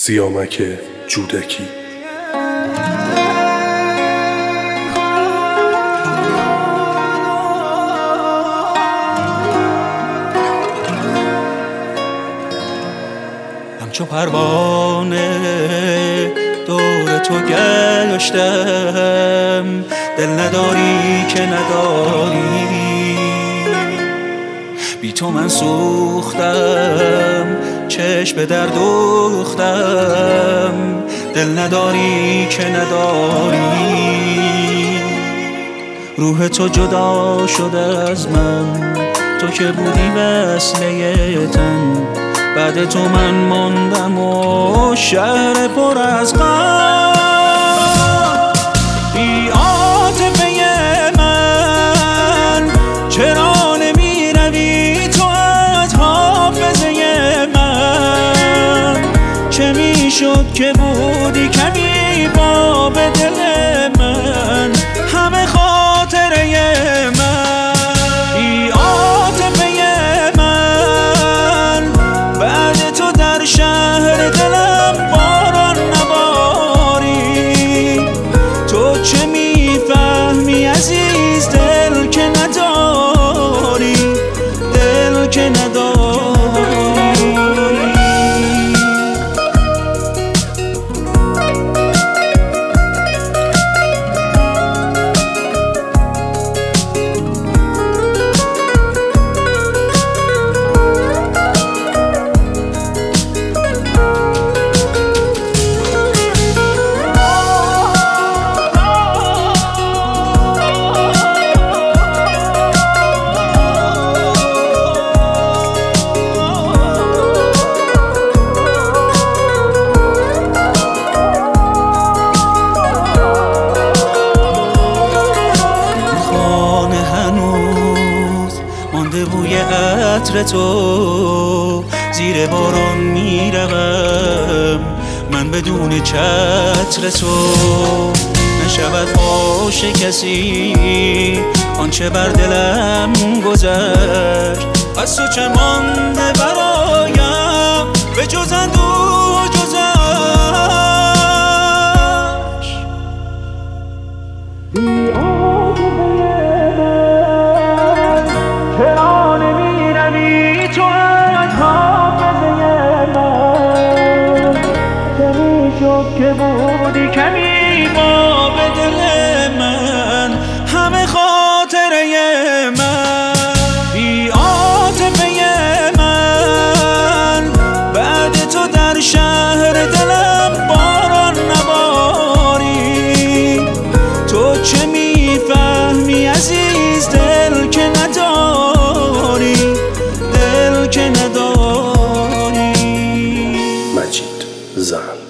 سیامک جودکی. همچو پروانه دور تو گشتم، دل نداری که نداری، بی تو من سوختم، چشم به در دوختم، دل نداری که نداری، روح تو جدا شده از من، تو که بودی وصله تن، بعد تو من ماندم و شهر پر از غم. بی عاطفه من چرا نمی روی تو از حافظه من؟ چه می شد که بودی کمی باب دل من، همه خاطره من. بی عاطفه من بعد تو در شهر دلم باران نباری، تو چه میفهمی عزیز دل که نداری، دل که نداری. بوی عطر تو زیر باران میروم، من بدون چتر تو نشود فاش کسی آنچه بر دلم گذشت. از تو چه مانده برایم به جز اندوه جز چرا نمی روی تو از حافظه من؟ چه می شد که بودی کمی باب دل من، همه خاطره من. بی عاطفه من بعد تو در شهر دلم باران نباری، تو چه می فهمی عزیز دل که نداری، دل که نداری. مجید زن.